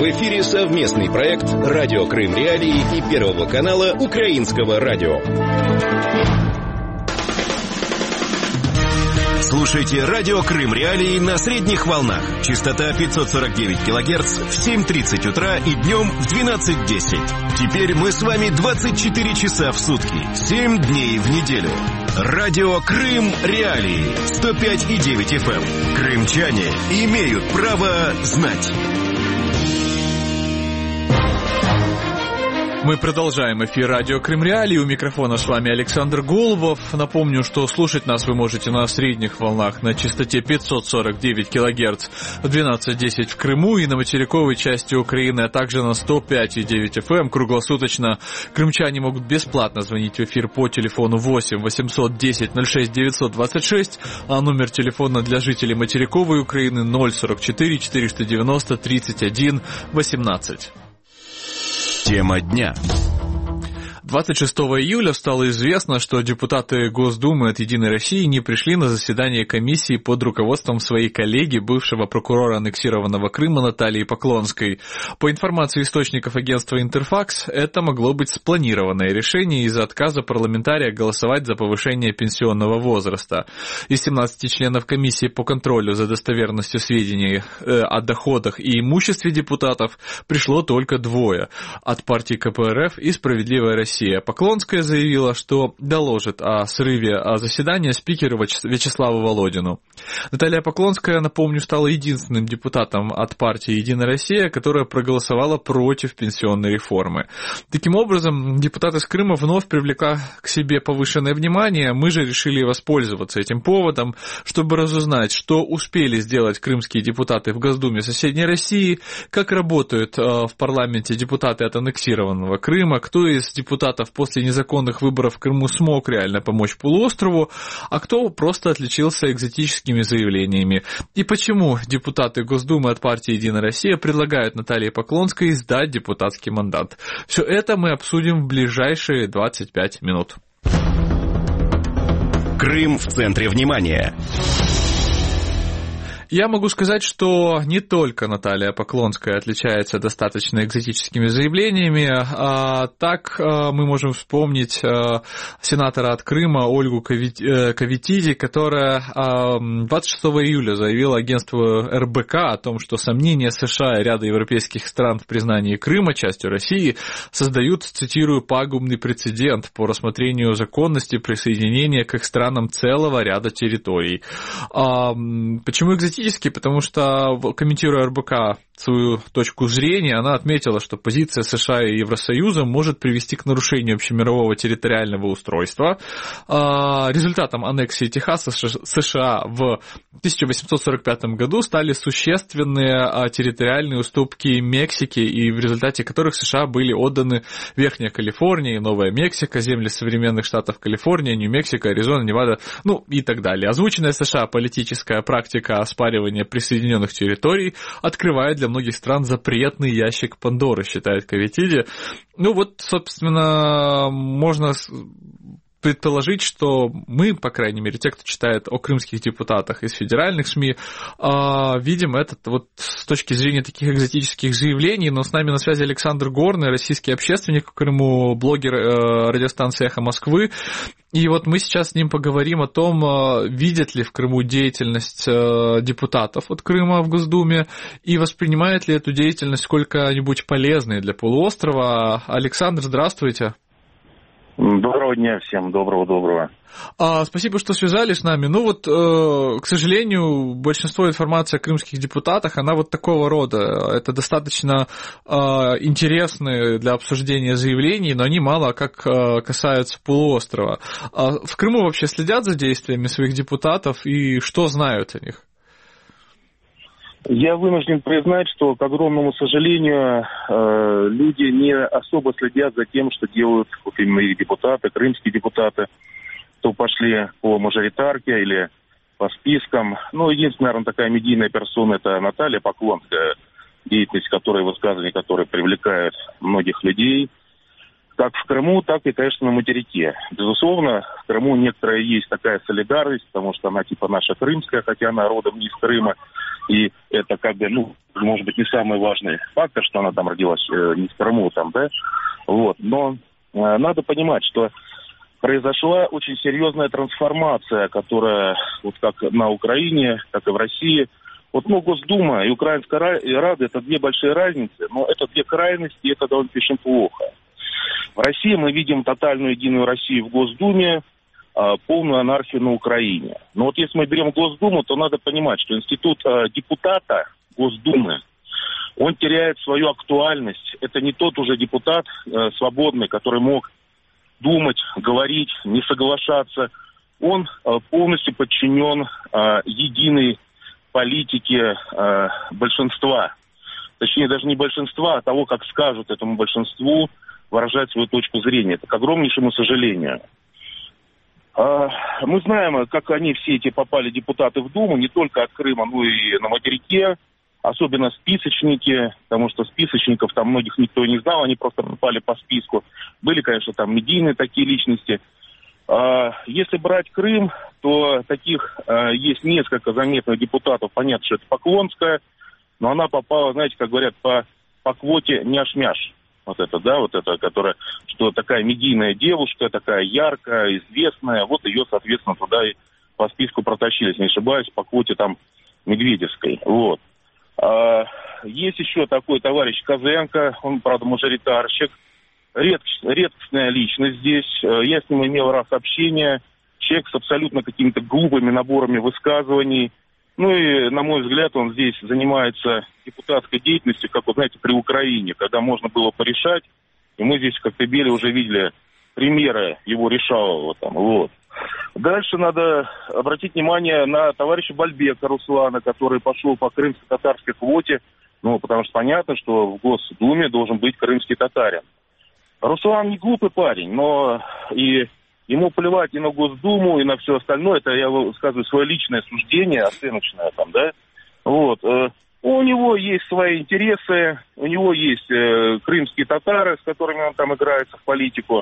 В эфире совместный проект «Радио Крым Реалии» и Первого канала Украинского радио. Слушайте «Радио Крым Реалии» на средних волнах. Частота 549 кГц в 7:30 утра и днем в 12:10. Теперь мы с вами 24 часа в сутки, 7 дней в неделю. «Радио Крым Реалии» 105,9 FM. Крымчане имеют право знать. Мы продолжаем эфир «Радио Крым Реалии». У микрофона с вами Александр Голубов. Напомню, что слушать нас вы можете на средних волнах на частоте 549 кГц в 12:10 в Крыму и на материковой части Украины, а также на 105,9 FM круглосуточно. Крымчане могут бесплатно звонить в эфир по телефону 8 810 06 926, а номер телефона для жителей материковой Украины 044 490 31 18. Тема дня. 26 июля стало известно, что депутаты Госдумы от «Единой России» не пришли на заседание комиссии под руководством своей коллеги, бывшего прокурора аннексированного Крыма Натальи Поклонской. По информации источников агентства «Интерфакс», это могло быть спланированное решение из-за отказа парламентария голосовать за повышение пенсионного возраста. Из 17 членов комиссии по контролю за достоверностью сведений о доходах и имуществе депутатов пришло только 2 от партии КПРФ и «Справедливая Россия». Поклонская заявила, что доложит о срыве заседания спикеру Вячеславу Володину. Наталья Поклонская, напомню, стала единственным депутатом от партии «Единая Россия», которая проголосовала против пенсионной реформы. Таким образом, депутат из Крыма вновь привлекла к себе повышенное внимание. Мы же решили воспользоваться этим поводом, чтобы разузнать, что успели сделать крымские депутаты в Госдуме соседней России, как работают в парламенте депутаты от аннексированного Крыма, кто из депутатов после незаконных выборов в Крыму смог реально помочь полуострову, а кто просто отличился экзотическими заявлениями. И почему депутаты Госдумы от партии «Единая Россия» предлагают Наталье Поклонской сдать депутатский мандат. Все это мы обсудим в ближайшие 25 минут. Крым в центре внимания. Я могу сказать, что не только Наталья Поклонская отличается достаточно экзотическими заявлениями, а так мы можем вспомнить сенатора от Крыма Ольгу Кавитиди, которая 26 июля заявила агентству РБК о том, что сомнения США и ряда европейских стран в признании Крыма частью России создают, цитирую, пагубный прецедент по рассмотрению законности присоединения к их странам целого ряда территорий. Почему экзотически? Потому что, комментируя РБК свою точку зрения, она отметила, что позиция США и Евросоюза может привести к нарушению общемирового территориального устройства. Результатом аннексии Техаса США в 1845 году стали существенные территориальные уступки Мексики, и в результате которых США были отданы Верхняя Калифорния и Новая Мексика, земли современных штатов Калифорния, Нью-Мексико, Аризона, Невада, и так далее. Озвученная США политическая практика оспаривания присоединенных территорий открывает для многих стран запретный ящик Пандоры, считает Кавитиди. Собственно, можно предположить, что мы, по крайней мере, те, кто читает о крымских депутатах из федеральных СМИ, видим это с точки зрения таких экзотических заявлений. Но с нами на связи Александр Горный, российский общественник в Крыму, блогер радиостанции «Эхо Москвы». И мы сейчас с ним поговорим о том, видят ли в Крыму деятельность депутатов от Крыма в Госдуме и воспринимает ли эту деятельность сколько-нибудь полезной для полуострова. Александр, здравствуйте. Доброго дня всем, доброго. Спасибо, что связались с нами. К сожалению, большинство информации о крымских депутатах, она такого рода. Это достаточно интересные для обсуждения заявлений, но они мало как касаются полуострова. В Крыму вообще следят за действиями своих депутатов и что знают о них? Я вынужден признать, что, к огромному сожалению, люди не особо следят за тем, что делают именно их депутаты, крымские депутаты, кто пошли по мажоритарке или по спискам. Единственная, наверное, такая медийная персона – это Наталья Поклонская, деятельность которой, высказывания которой привлекают многих людей. как в Крыму, так и, конечно, на материке. Безусловно, в Крыму некоторая есть такая солидарность, потому что она типа наша крымская, хотя она родом не из Крыма. И это как бы, ну, может быть, не самый важный фактор, что она там родилась не в Крыму, там, да. Вот. Но надо понимать, что произошла очень серьезная трансформация, которая, вот как на Украине, так и в России. Вот, ну, Госдума и Украинская Рада – это две большие разницы, но это две крайности, и это довольно очень плохо. В России мы видим тотальную единую Россию в Госдуме, полную анархию на Украине. Но вот если мы берем Госдуму, то надо понимать, что институт депутата Госдумы, он теряет свою актуальность. Это не тот уже депутат свободный, который мог думать, говорить, не соглашаться. Он полностью подчинен единой политике большинства. Точнее, даже не большинства, а того, как скажут этому большинству выражать свою точку зрения. Это к огромнейшему сожалению. Мы знаем, как они все эти попали, депутаты, в Думу, не только от Крыма, но и на материке. Особенно списочники, потому что списочников там многих никто не знал, они просто попали по списку. Были, конечно, там медийные такие личности. Если брать Крым, то таких есть несколько заметных депутатов. Понятно, что это Поклонская, но она попала, знаете, как говорят, по квоте няш-мяш. Вот это, да, вот это, которая, что такая медийная девушка, такая яркая, известная. Вот ее, соответственно, туда и по списку протащили, если не ошибаюсь, по квоте там Медведевской. Вот. Есть еще такой товарищ Козенко, он, правда, мажоритарщик. Редкостная личность здесь. Я с ним имел раз общение. Человек с абсолютно какими-то глупыми наборами высказываний. Ну и, на мой взгляд, он здесь занимается депутатской деятельностью, как, вы знаете, при Украине, когда можно было порешать. И мы здесь, как Тыбели, уже видели примеры его решалого там. Вот. Дальше надо обратить внимание на товарища Бальбека Руслана, который пошел по крымско-татарской квоте. Ну, потому что понятно, что в Госдуме должен быть крымский татарин. Руслан не глупый парень, но и ему плевать и на Госдуму, и на все остальное. Это я высказываю свое личное суждение, оценочное там, да. Вот. У него есть свои интересы, у него есть крымские татары, с которыми он там играется в политику.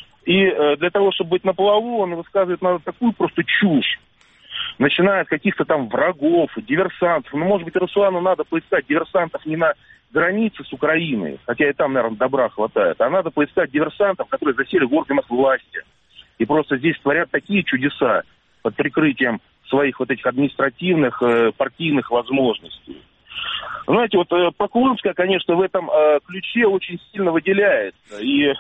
И для того, чтобы быть на плаву, он высказывает такую просто чушь. Начиная от каких-то там врагов, диверсантов. Ну, может быть, Руслану надо поискать диверсантов не на границе с Украиной, хотя и там, наверное, добра хватает, а надо поискать диверсантов, которые засели в органах власти. И просто здесь творят такие чудеса под прикрытием своих вот этих административных, партийных возможностей. Знаете, вот Поклонская, конечно, в этом ключе очень сильно выделяется. И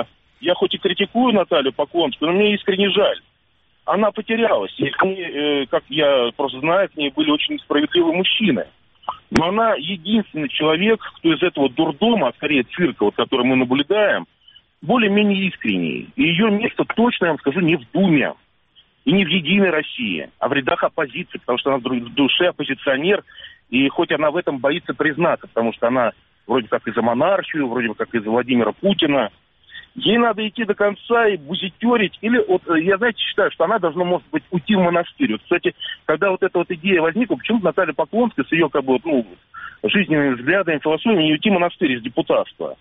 я хоть и критикую Наталью Поклонскую, но мне искренне жаль. Она потерялась. И к ней, как я просто знаю, к ней были очень несправедливые мужчины. Но она единственный человек, кто из этого дурдома, а скорее цирка, вот, который мы наблюдаем, более-менее искренний. И ее место точно, я вам скажу, не в Думе. И не в Единой России, а в рядах оппозиции, потому что она в душе оппозиционер. И хоть она в этом боится признаться, потому что она вроде как и за монархию, вроде как и за Владимира Путина. Ей надо идти до конца и бузитерить. Или, вот, я, знаете, считаю, что она должна, может быть, уйти в монастырь. Вот, кстати, когда вот эта вот идея возникла, почему-то Наталья Поклонская с ее, как бы, ну, жизненными взглядами, философией, не уйти в монастырь из депутатства.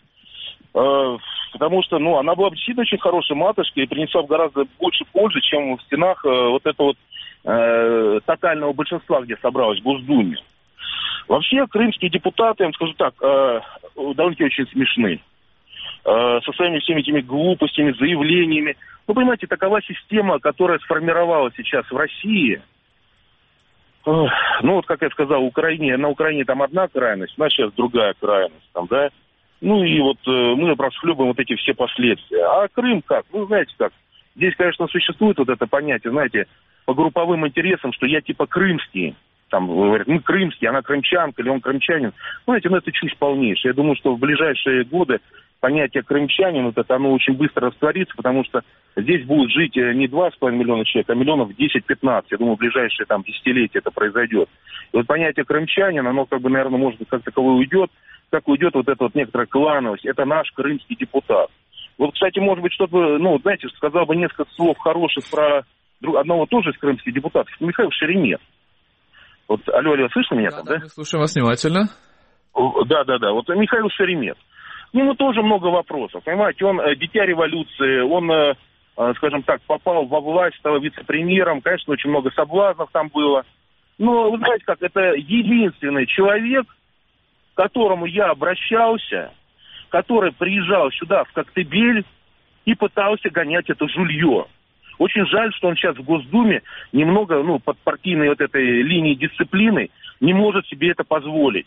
Потому что, ну, она была действительно очень хорошей матушкой и принесла гораздо больше пользы, чем в стенах вот этого вот тотального большинства, где собралось в Госдуме. Вообще, крымские депутаты, я вам скажу так, довольно-таки очень смешны. Со своими всеми этими глупостями, заявлениями. Вы понимаете, такова система, которая сформировалась сейчас в России. Ну, вот, как я сказал, на Украине там одна крайность, у нас сейчас другая крайность, там, да. Ну, и вот мы расхлебываем вот эти все последствия. А Крым как? Ну, знаете как, здесь, конечно, существует вот это понятие, знаете, по групповым интересам, что я типа крымский. Там говорят, мы крымские, она крымчанка или он крымчанин. Знаете, ну, это чушь полнейшая. Я думаю, что в ближайшие годы понятие крымчанин, вот это, оно очень быстро растворится, потому что здесь будет жить не 2,5 миллиона человек, а миллионов 10-15. Я думаю, в ближайшие там десятилетия это произойдет. И вот понятие крымчанин, оно как бы, наверное, может быть, как таковое уйдет, как уйдет вот эта вот некоторая клановость. Это наш крымский депутат. Вот, кстати, может быть, что-то, ну, знаете, сказал бы несколько слов хороших про одного тоже из крымских депутатов, Михаил Шеремет. Вот, алло, слышно меня там, да? Мы слушаем вас внимательно. Да. Вот Михаил Шеремет. к нему тоже много вопросов, понимаете, он дитя революции, он, скажем так, попал во власть, стал вице-премьером, конечно, очень много соблазнов там было, но, вы знаете как, это единственный человек, к которому я обращался, который приезжал сюда, в Коктебель, и пытался гонять это жулье. Очень жаль, что он сейчас в Госдуме немного, под партийной вот этой линией дисциплины не может себе это позволить.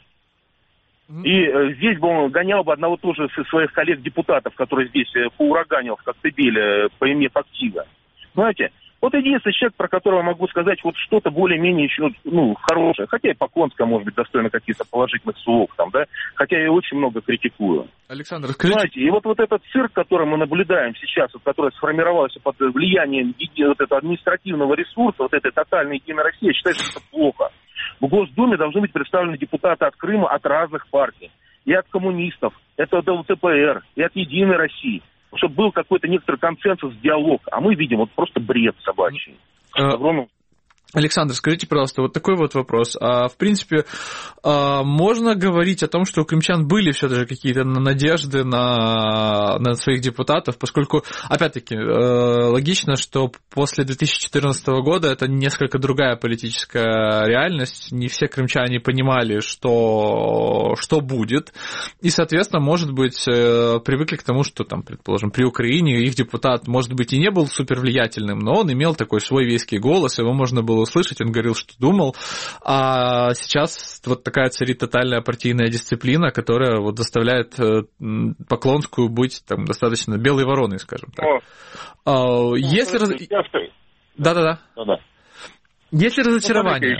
И здесь бы он гонял бы одного тоже из своих коллег-депутатов, который здесь поураганил в Коктебеле, поимев актива. Знаете, вот единственный человек, про которого могу сказать вот что-то более-менее еще, хорошее. Хотя и Поклонская, может быть, достойна каких-то положительных слов там, да. Хотя я очень много критикую. Александр, скажите... Знаете, и вот этот цирк, который мы наблюдаем сейчас, который сформировался под влиянием вот этого административного ресурса, вот этой тотальной Единой России, я считаю, что это плохо. В Госдуме должны быть представлены депутаты от Крыма, от разных партий. И от коммунистов, это от ЛДПР, и от Единой России. Чтобы был какой-то некоторый консенсус, диалог. А мы видим вот просто бред собачий. Александр, скажите, пожалуйста, вот такой вот вопрос. В принципе, можно говорить о том, что у крымчан были все-таки какие-то надежды на своих депутатов, поскольку, опять-таки, логично, что после 2014 года это несколько другая политическая реальность, не все крымчане понимали, что будет, и, соответственно, может быть, привыкли к тому, что, там, предположим, при Украине их депутат, может быть, и не был супервлиятельным, но он имел такой свой веский голос, его можно было услышать, он говорил, что думал, а сейчас вот такая царит тотальная партийная дисциплина, которая вот заставляет Поклонскую быть там достаточно белой вороной, скажем так. Если... Да-да-да. Есть ли разочарование?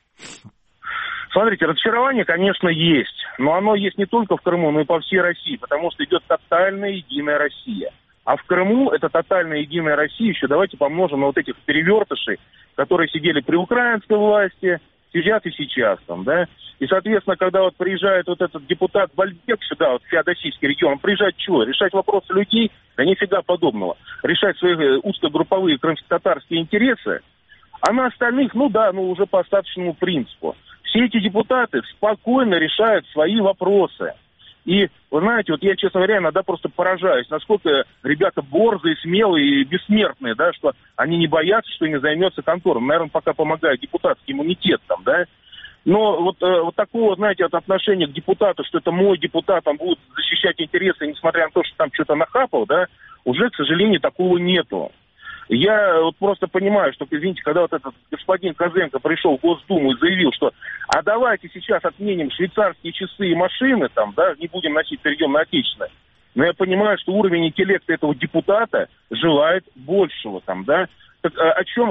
Смотрите, разочарование, конечно, есть, но оно есть не только в Крыму, но и по всей России, потому что идет тотальная Единая Россия. А в Крыму эта тотальная Единая Россия еще давайте помножим на вот этих перевертышей, которые сидели при украинской власти, сидят и сейчас там, да. И, соответственно, когда вот приезжает вот этот депутат Бальбек сюда, вот в Феодосийский регион, он приезжает чего? Решать вопросы людей? Да нифига подобного. Решать свои узкогрупповые крымско-татарские интересы, а на остальных, уже по остаточному принципу. Все эти депутаты спокойно решают свои вопросы. И, вы знаете, вот я, честно говоря, иногда просто поражаюсь, насколько ребята борзые, смелые и бессмертные, да, что они не боятся, что ими займется контора. Наверное, пока помогает депутатский иммунитет там, да. Но вот такого, знаете, от отношения к депутату, что это мой депутат, он будет защищать интересы, несмотря на то, что там что-то нахапал, да, уже, к сожалению, такого нету. Я вот просто понимаю, что, извините, когда вот этот господин Козенко пришел в Госдуму и заявил, что а давайте сейчас отменим швейцарские часы и машины, там, да, не будем носить, перейдем на отечественное. Но я понимаю, что уровень интеллекта этого депутата желает большего, там, да. Так о чем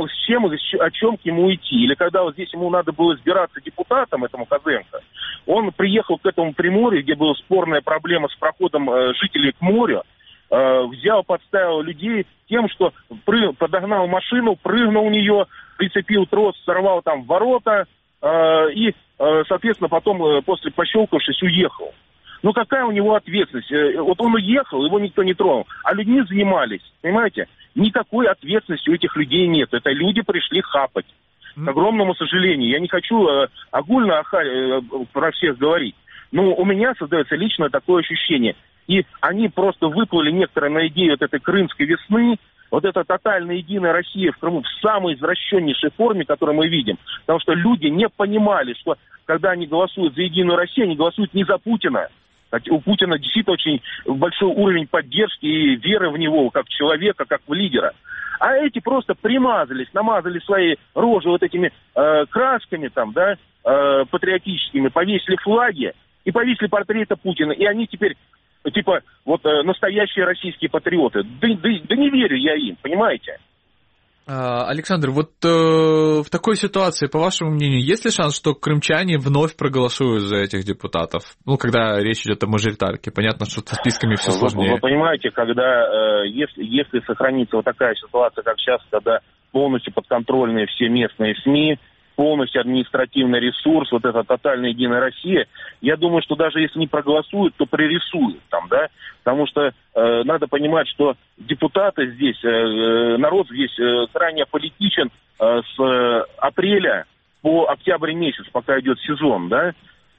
к нему идти? Или когда вот здесь ему надо было избираться депутатом, этому Козенко, он приехал к этому Приморью, где была спорная проблема с проходом жителей к морю, взял, подставил людей тем, что подогнал машину, прыгнул в нее, прицепил трос, сорвал там ворота и, соответственно, потом, после пощелкавшись, уехал. Ну, какая у него ответственность? Вот он уехал, его никто не тронул, а людьми занимались, понимаете? Никакой ответственности у этих людей нет. Это люди пришли хапать. К огромному сожалению. Я не хочу огульно про всех говорить, но у меня создается лично такое ощущение. И они просто выплыли некоторые на идею вот этой крымской весны, вот эта тотальная Единая Россия в Крыму в самой извращеннейшей форме, которую мы видим. Потому что люди не понимали, что когда они голосуют за Единую Россию, они голосуют не за Путина. У Путина действительно очень большой уровень поддержки и веры в него, как человека, как в лидера. А эти просто примазались, намазали свои рожи вот этими красками там, да, патриотическими, повесили флаги и повесили портреты Путина. И они теперь типа вот настоящие российские патриоты. Да не верю я им, понимаете? Александр, вот в такой ситуации, по вашему мнению, есть ли шанс, что крымчане вновь проголосуют за этих депутатов? Ну, когда речь идет о мажоритарке. Понятно, что со списками все сложнее. Вы понимаете, когда, если сохранится вот такая ситуация, как сейчас, когда полностью подконтрольные все местные СМИ, полностью административный ресурс, вот эта тотальная Единая Россия, я думаю, что даже если не проголосуют, то пририсуют там, да, потому что надо понимать, что депутаты здесь, народ здесь крайне политичен с апреля по октябрь месяц, пока идет сезон, да,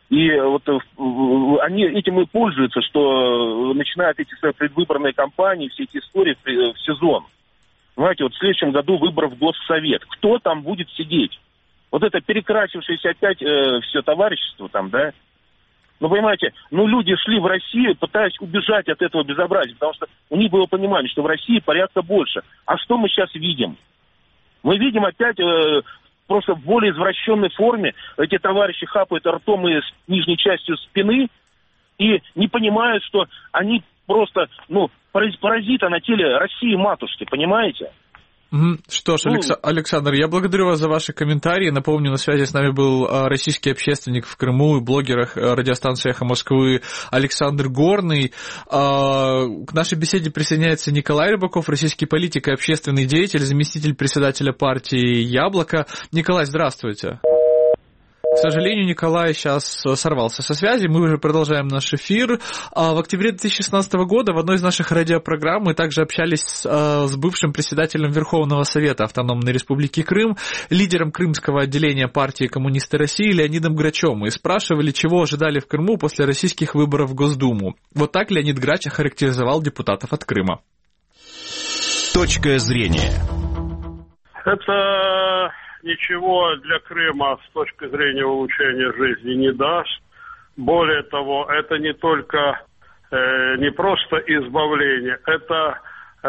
И вот они этим и пользуются, что начинают эти предвыборные кампании, все эти истории в сезон. Понимаете, вот в следующем году выборы в Госсовет. Кто там будет сидеть? Вот это перекрасившееся опять все товарищество там, да? Ну, понимаете, люди шли в Россию, пытаясь убежать от этого безобразия, потому что у них было понимание, что в России порядка больше. А что мы сейчас видим? Мы видим опять... просто в более извращенной форме эти товарищи хапают ртом и с нижней частью спины и не понимают, что они просто, паразиты на теле России-матушки, понимаете? Что ж, Александр, я благодарю вас за ваши комментарии. Напомню, на связи с нами был российский общественник в Крыму и блогер радиостанции «Эхо Москвы» Александр Горный. К нашей беседе присоединяется Николай Рыбаков, российский политик и общественный деятель, заместитель председателя партии «Яблоко». Николай, здравствуйте. К сожалению, Николай сейчас сорвался со связи, мы уже продолжаем наш эфир. В октябре 2016 года в одной из наших радиопрограмм мы также общались с бывшим председателем Верховного Совета Автономной Республики Крым, лидером крымского отделения партии «Коммунисты России» Леонидом Грачем, и спрашивали, чего ожидали в Крыму после российских выборов в Госдуму. Вот так Леонид Грач охарактеризовал депутатов от Крыма. Точка зрения. Это... ничего для Крыма с точки зрения улучшения жизни не даст. Более того, это не только не просто избавление, это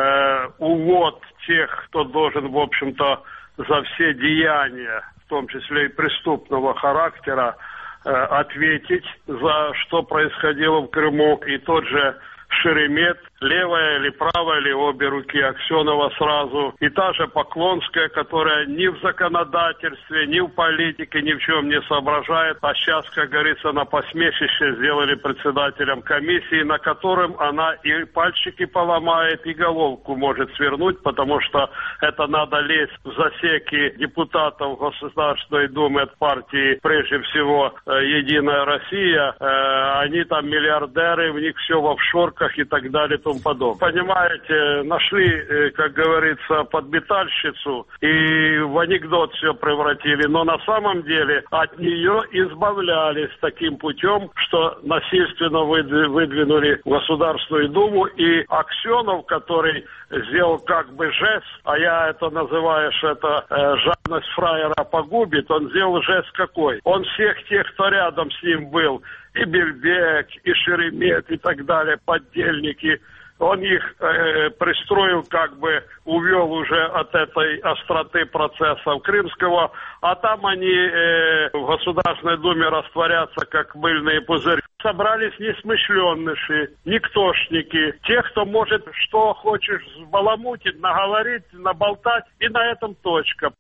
увод тех, кто должен, в общем-то, за все деяния, в том числе и преступного характера, ответить за что происходило в Крыму. И тот же Шеремет, левая или правая, или обе руки Аксенова сразу, и та же Поклонская, которая ни в законодательстве, ни в политике, ни в чем не соображает, а сейчас, как говорится, на посмешище сделали председателем комиссии, на котором она и пальчики поломает, и головку может свернуть, потому что это надо лезть в засеки депутатов Государственной Думы от партии, прежде всего, «Единая Россия». Они там миллиардеры, в них все в офшорках и так далее, и тому подобное. Понимаете, нашли, как говорится, подметальщицу и в анекдот все превратили, но на самом деле от нее избавлялись таким путем, что насильственно выдвинули в Государственную Думу, и Аксенов, который сделал как бы жест, а я это называю, что это жадность фраера погубит, он сделал жест какой? Он всех тех, кто рядом с ним был, и Бельбек, и Шеремет, и так далее, поддельники, он их пристроил, как бы увел уже от этой остроты процессов крымского, а там они в Государственной Думе растворятся, как мыльные пузыри. Собрались несмышленыши, никтошники, те, кто может что хочешь взбаламутить, наговорить, наболтать, и на этом точка.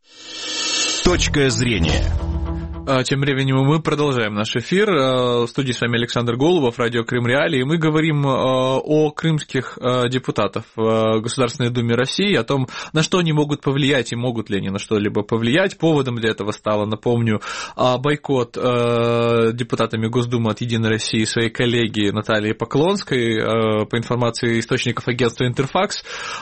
Точка зрения. Тем временем мы продолжаем наш эфир. В студии с вами Александр Голубов, радио Крым Реалии. Мы говорим о крымских депутатах в Государственной Думе России, о том, на что они могут повлиять и могут ли они на что-либо повлиять. Поводом для этого стало, напомню, бойкот депутатами Госдумы от «Единой России» своей коллеги Натальи Поклонской. По информации источников агентства «Интерфакс»,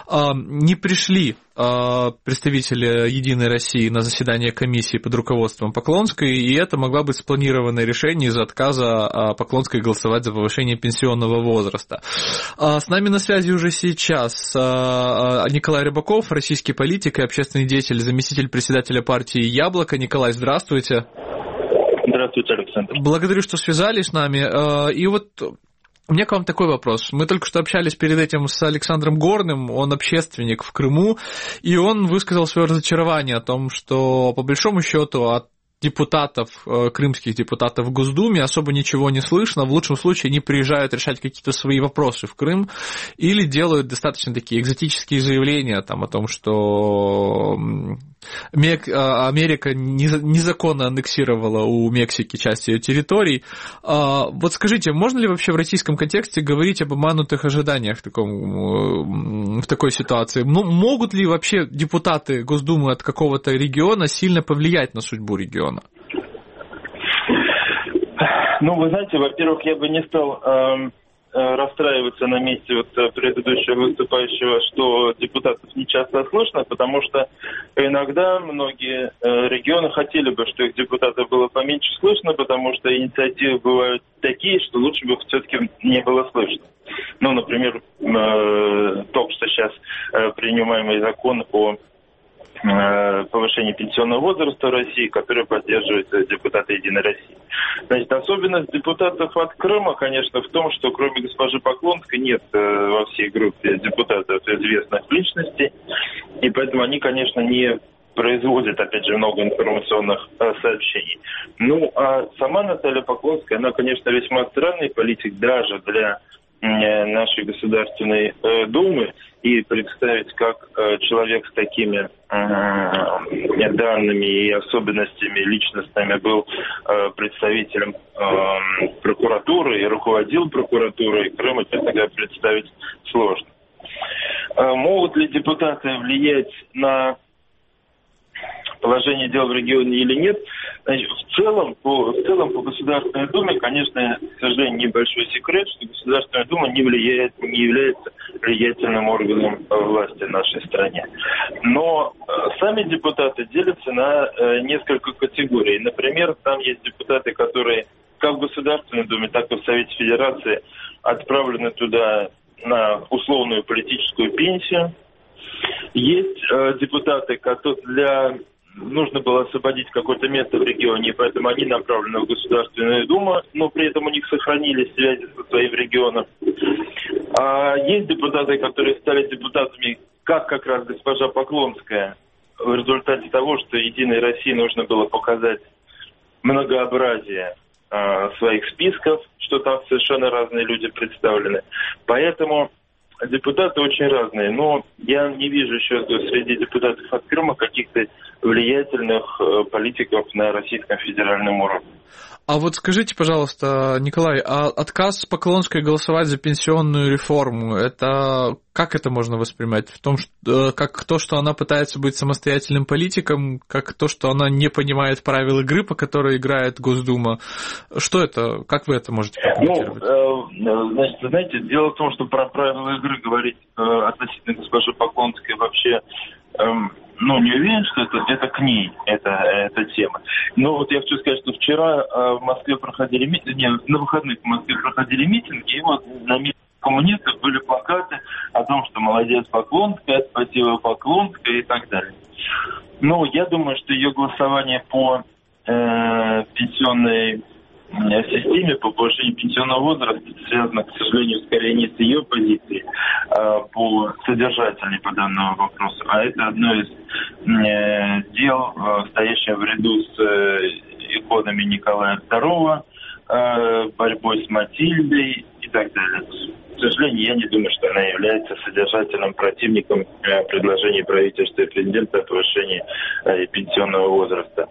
не пришли представители «Единой России» на заседание комиссии под руководством Поклонской, и это могло быть спланированное решение из-за отказа Поклонской голосовать за повышение пенсионного возраста. С нами на связи уже сейчас Николай Рыбаков, российский политик и общественный деятель, заместитель председателя партии «Яблоко». Николай, здравствуйте. Здравствуйте, Александр. Благодарю, что связались с нами. И вот у меня к вам такой вопрос. Мы только что общались перед этим с Александром Горным, он общественник в Крыму, и он высказал свое разочарование о том, что, по большому счету, от депутатов, крымских депутатов в Госдуме особо ничего не слышно. В лучшем случае они приезжают решать какие-то свои вопросы в Крым или делают достаточно такие экзотические заявления там, о том, что Америка незаконно аннексировала у Мексики часть ее территорий. Вот скажите, можно ли вообще в российском контексте говорить об обманутых ожиданиях в такой ситуации? Могут ли вообще депутаты Госдумы от какого-то региона сильно повлиять на судьбу региона? Ну, вы знаете, во-первых, я бы не стал расстраиваться на месте предыдущего выступающего, что депутатов не часто слышно, потому что иногда многие регионы хотели бы, что их депутатов было поменьше слышно, потому что инициативы бывают такие, что лучше бы все-таки не было слышно. Ну, например, только что сейчас принимаемый закон о повышении пенсионного возраста в России, который поддерживает депутаты «Единой России». Значит, особенность депутатов от Крыма, конечно, в том, что кроме госпожи Поклонской нет во всей группе депутатов известных личностей, и поэтому они, конечно, не производят, опять же, много информационных сообщений. Ну, а сама Наталья Поклонская, она, конечно, весьма странный политик даже для нашей Государственной Думы, и представить, как человек с такими данными и особенностями личностными был представителем прокуратуры и руководил прокуратурой Крыма, честно говоря, представить сложно. Могут ли депутаты влиять на положение дел в регионе или нет? Значит, в целом по Государственной Думе, конечно, к сожалению, небольшой секрет, что Государственная Дума не является влиятельным органом власти в нашей стране. Но сами депутаты делятся на несколько категорий. Например, там есть депутаты, которые как в Государственной Думе, так и в Совете Федерации отправлены туда на условную политическую пенсию. Есть депутаты, которые нужно было освободить какое-то место в регионе, и поэтому они направлены в Государственную Думу, но при этом у них сохранились связи со своим регионом. А есть депутаты, которые стали депутатами, как раз госпожа Поклонская, в результате того, что «Единой России» нужно было показать многообразие своих списков, что там совершенно разные люди представлены. Поэтому депутаты очень разные, но я не вижу еще среди депутатов от Крыма каких-то влиятельных политиков на российском федеральном уровне. А вот скажите, пожалуйста, Николай, а отказ Поклонской голосовать за пенсионную реформу, это как это можно воспринимать? В том, что, как то, что она пытается быть самостоятельным политиком, как то, что она не понимает правил игры, по которой играет Госдума. Что это? Как вы это можете прокомментировать? Значит, знаете, дело в том, что про правила игры говорить относительно госпожи Поклонской вообще... не уверен, что это к ней, эта тема. Но вот я хочу сказать, что вчера в Москве проходили митинги, на выходных в Москве проходили митинги, и вот на митингах коммунистов были плакаты о том, что молодец Поклонская, спасибо Поклонская и так далее. Но я думаю, что ее голосование по пенсионной системе, по повышению пенсионного возраста связано, к сожалению, скорее не с ее позицией, по содержательной по данному вопросу, а это одно из дел, стоящее в ряду с иконами Николая II, борьбой с Матильдой и так далее. К сожалению, я не думаю, что она является содержательным противником предложений правительства и президента о повышении пенсионного возраста.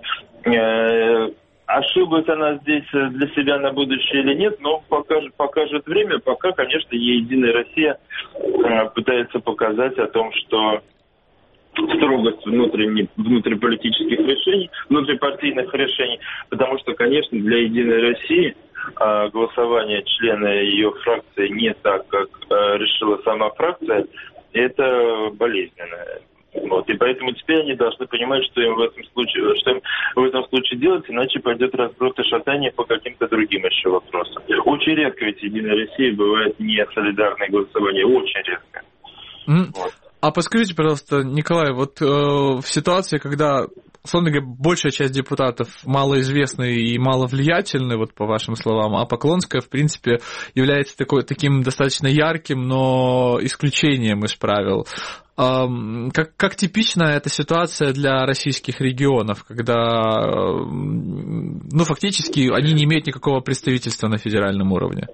Ошиблась она здесь для себя на будущее или нет, но покажет время. Пока, конечно, «Единая Россия» пытается показать о том, что строгость внутриполитических решений, внутрипартийных решений, потому что, конечно, для «Единой России» голосование члена ее фракции не так, как решила сама фракция, это болезненно. Вот, и поэтому теперь они должны понимать, что им в этом случае делать, иначе пойдет разброд и шатание по каким-то другим еще вопросам. Очень редко ведь «Единая Россия» бывает не солидарное голосование, очень редко. Вот. А подскажите, пожалуйста, Николай, вот в ситуации, когда, условно говоря, большая часть депутатов малоизвестны и маловлиятельны, вот по вашим словам, а Поклонская, в принципе, является таким достаточно ярким, но исключением из правил. Как типична эта ситуация для российских регионов, когда, фактически они не имеют никакого представительства на федеральном уровне?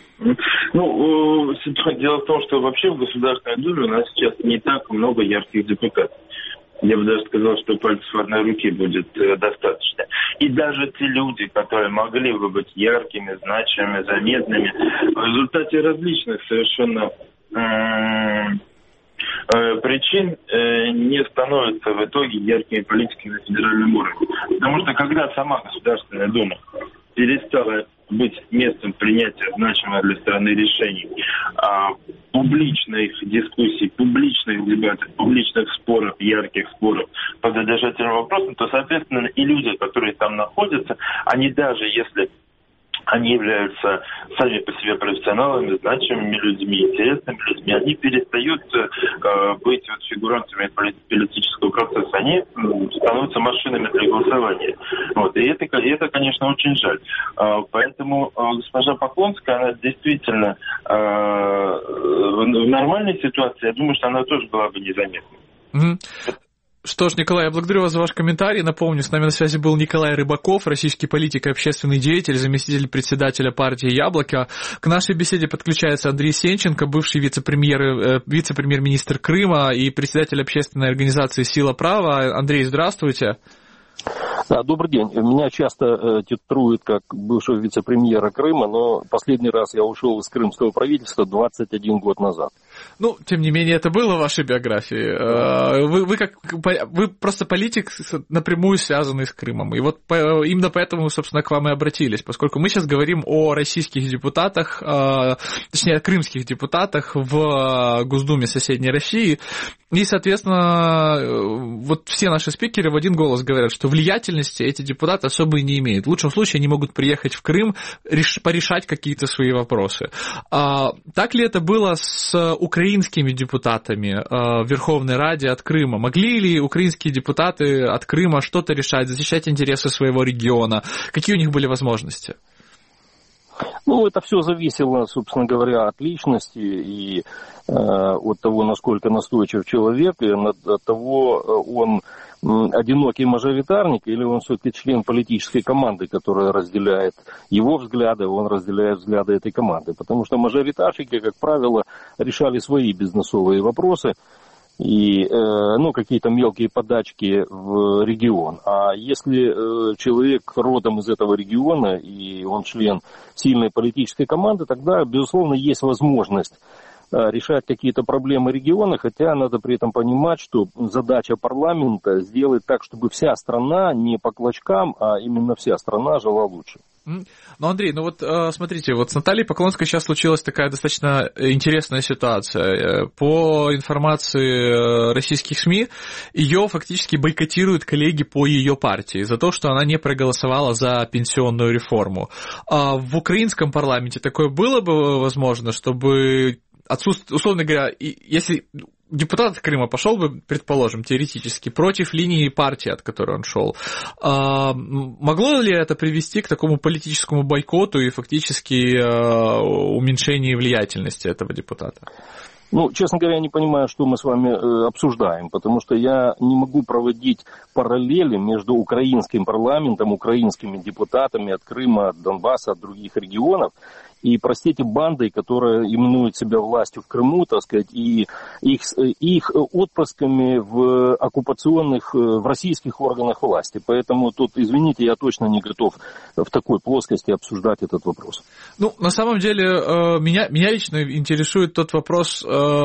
Дело в том, что вообще в Государственной Думе у нас сейчас не так много ярких депутатов. Я бы даже сказал, что пальцев одной руки будет достаточно. И даже те люди, которые могли бы быть яркими, значимыми, заметными, в результате различных совершенно причин не становятся в итоге яркими политиками на федеральном уровне. Потому что когда сама Государственная Дума перестала быть местом принятия значимых для страны решений, публичных дискуссий, публичных дебатов, публичных споров, ярких споров по содержательным вопросам, то, соответственно, и люди, которые там находятся, они даже если они являются сами по себе профессионалами, значимыми людьми, интересными людьми, они перестают быть вот фигурантами политического процесса, они становятся машинами для голосования. Вот. И это, конечно, очень жаль. Поэтому госпожа Поклонская, она действительно в нормальной ситуации, я думаю, что она тоже была бы незаметна. Что ж, Николай, я благодарю вас за ваш комментарий. Напомню, с нами на связи был Николай Рыбаков, российский политик и общественный деятель, заместитель председателя партии «Яблоко». К нашей беседе подключается Андрей Сенченко, бывший вице-премьер-министр Крыма и председатель общественной организации «Сила права». Андрей, здравствуйте. Да, добрый день. Меня часто титруют как бывшего вице-премьера Крыма, но последний раз я ушел из крымского правительства 21 год назад. Ну, тем не менее, это было в вашей биографии. Вы просто политик, напрямую связанный с Крымом. И вот именно поэтому, собственно, к вам и обратились, поскольку мы сейчас говорим о российских депутатах, точнее, о крымских депутатах в Госдуме соседней России. И, соответственно, вот все наши спикеры в один голос говорят, что влиятельности эти депутаты особо и не имеют. В лучшем случае они могут приехать в Крым, порешать какие-то свои вопросы. Так ли это было с украинскими депутатами в Верховной Раде от Крыма? Могли ли украинские депутаты от Крыма что-то решать, защищать интересы своего региона? Какие у них были возможности? Ну, это все зависело, собственно говоря, от личности и от того, насколько настойчив человек, и от того, он одинокий мажоритарник или он все-таки член политической команды, которая разделяет его взгляды, он разделяет взгляды этой команды. Потому что мажоритарщики, как правило, решали свои бизнесовые вопросы и какие-то мелкие подачки в регион. А если человек родом из этого региона и он член сильной политической команды, тогда, безусловно, есть возможность решать какие-то проблемы региона, хотя надо при этом понимать, что задача парламента сделать так, чтобы вся страна не по клочкам, а именно вся страна жила лучше. Ну, Андрей, смотрите, вот с Натальей Поклонской сейчас случилась такая достаточно интересная ситуация. По информации российских СМИ, ее фактически бойкотируют коллеги по ее партии за то, что она не проголосовала за пенсионную реформу. А в украинском парламенте такое было бы возможно, чтобы условно говоря, если депутат Крыма пошел бы, предположим, теоретически, против линии партии, от которой он шел, могло ли это привести к такому политическому бойкоту и фактически уменьшению влиятельности этого депутата? Ну, честно говоря, я не понимаю, что мы с вами обсуждаем, потому что я не могу проводить параллели между украинским парламентом, украинскими депутатами от Крыма, от Донбасса, от других регионов, и, простите, бандой, которая именует себя властью в Крыму, так сказать, и их отпрысками в оккупационных, в российских органах власти. Поэтому тут, извините, я точно не готов в такой плоскости обсуждать этот вопрос. Ну, на самом деле, меня лично интересует тот вопрос,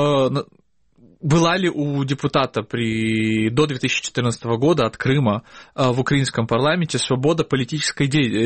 была ли у депутата до 2014 года от Крыма в украинском парламенте свобода политической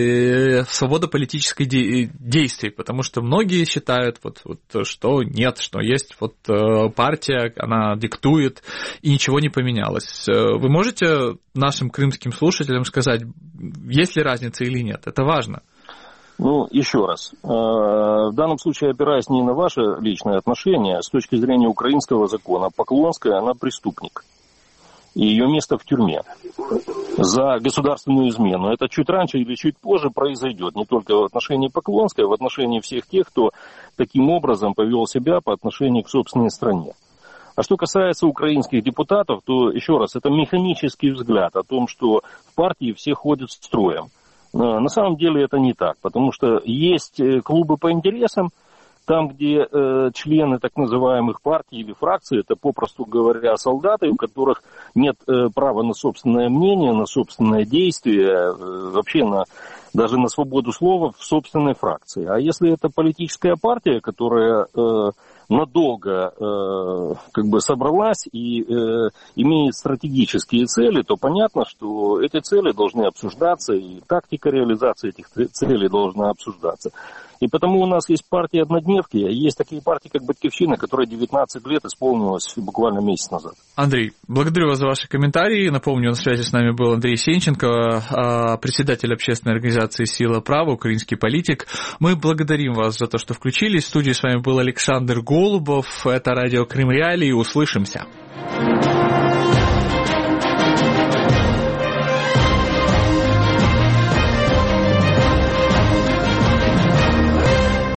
действий, потому что многие считают, что нет, что есть партия, она диктует, и ничего не поменялось. Вы можете нашим крымским слушателям сказать, есть ли разница или нет? Это важно. Ну, еще раз, в данном случае, опираясь не на ваше личное отношение, с точки зрения украинского закона, Поклонская, она преступник. И ее место в тюрьме за государственную измену. Это чуть раньше или чуть позже произойдет. Не только в отношении Поклонской, а в отношении всех тех, кто таким образом повел себя по отношению к собственной стране. А что касается украинских депутатов, то, еще раз, это механический взгляд о том, что в партии все ходят строем. На самом деле это не так, потому что есть клубы по интересам, там, где члены так называемых партий или фракций, это, попросту говоря, солдаты, у которых нет права на собственное мнение, на собственное действие, вообще даже на свободу слова в собственной фракции. А если это политическая партия, которая надолго собралась и имеет стратегические цели, то понятно, что эти цели должны обсуждаться, и тактика реализации этих целей должна обсуждаться. И потому у нас есть партии однодневки, а есть такие партии, как «Батькивщина», которой 19 лет исполнилось буквально месяц назад. Андрей, благодарю вас за ваши комментарии. Напомню, на связи с нами был Андрей Сенченко, председатель общественной организации «Сила права», украинский политик. Мы благодарим вас за то, что включились. В студии с вами был Александр Голубов. Это радио Крым Реалии. Услышимся.